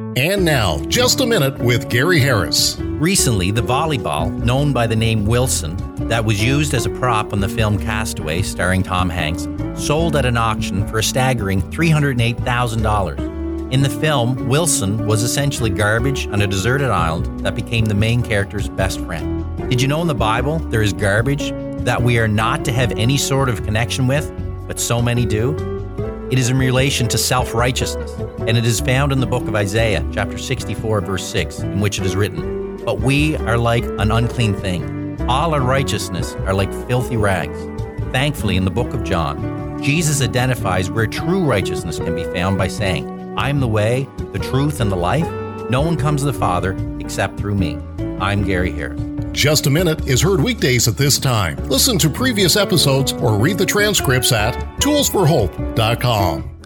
And now, Just a Minute with Gary Harris. Recently, the volleyball, known by the name Wilson, that was used as a prop on the film Castaway starring Tom Hanks, sold at an auction for a staggering $308,000. In the film, Wilson was essentially garbage on a deserted island that became the main character's best friend. Did you know in the Bible there is garbage that we are not to have any sort of connection with, but so many do? It is in relation to self-righteousness, and it is found in the book of Isaiah, chapter 64, verse 6, in which it is written, "But we are like an unclean thing. All our righteousness are like filthy rags." Thankfully, in the book of John, Jesus identifies where true righteousness can be found by saying, "I am the way, the truth, and the life. No one comes to the Father except through me." I'm Gary Harris. Just a Minute is heard weekdays at this time. Listen to previous episodes or read the transcripts at toolsforhope.com.